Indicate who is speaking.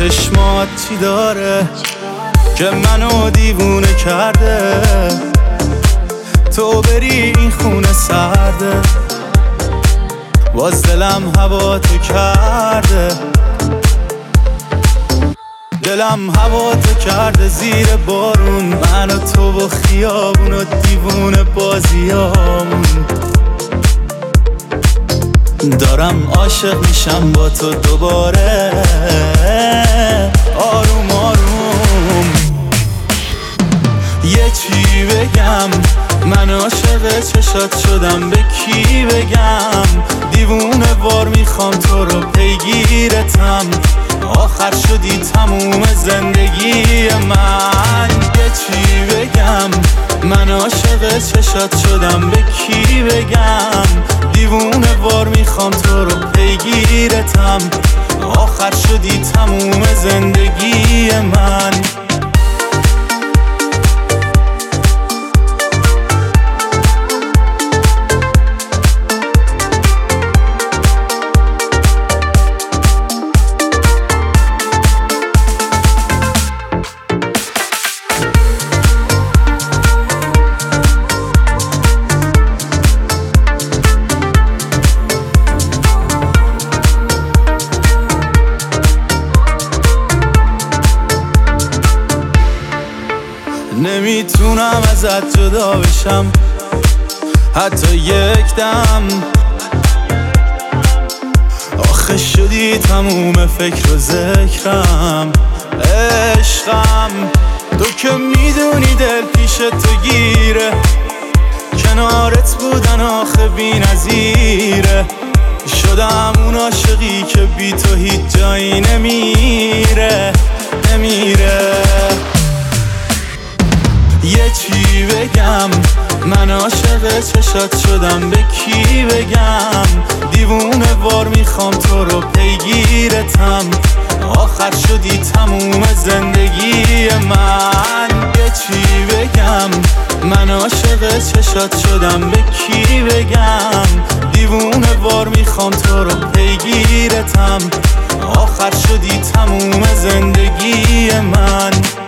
Speaker 1: چشمات چی داره که منو دیوونه کرده؟ تو بری این خونه سرده، باز دلم هوا تو کرده. دلم هوا تو کرده زیر بارون، من و تو و خیابون و دیوونه بازیامون. دارم عاشق میشم با تو دوباره، آروم آروم. یه چی بگم، من عاشق چشات شدم، به کی بگم؟ دیوونه وار میخوام تو رو، پیگیرتم، آخر شدی تموم زندگی من. یه چی بگم، من عاشق چشات شدم، به کی بگم؟ دیوونه وار میخوام تو رو، پیگیرتم، آخر شدی تموم زندگی من. نمیتونم ازت جدا بشم حتی یک دم، آخه شدی تموم فکر و ذکرم. عشقم تو که میدونی دل پیش تو گیره، کنارت بودن آخه بی نظیره. شدم اون عاشقی که بی تو هیچ جایی نمیره. یه چی بگم، من عاشق چشات شدم، به کی بگم؟ دیوونه وار میخوام تو رو، پیگیرتم، آخر شدی تموم زندگی من. یه چی بگم، من عاشق چشات شدم، به کی بگم؟ دیوونه وار میخوام تو رو، پیگیرتم، آخر شدی تموم زندگی من.